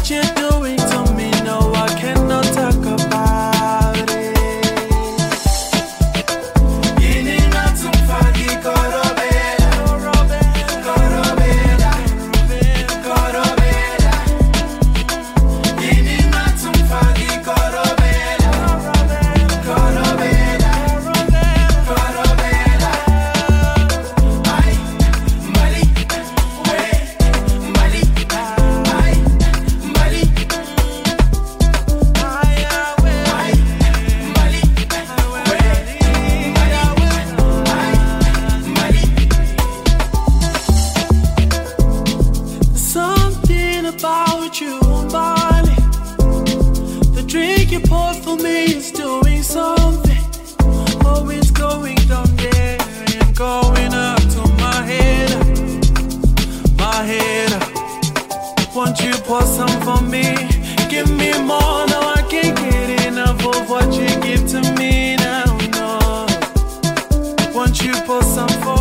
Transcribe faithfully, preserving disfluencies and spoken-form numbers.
you're doing to me, no, I cannot talk about it. Yinina tumfagi korobela, korobela, korobela. Yinina tumfagi korobela, korobela, korobela. Ay, Mali, we, Mali, ay, Mali, ay, we, ay, Mali, we, Mali, ay, Mali. Something about you, Mali. The drink you poured for me is doing something. Oh, it's going down there and going up to my head, my head. Won't you pour some for me? Give me more, now I can't get enough of what you give to me now, no. Won't you pour some for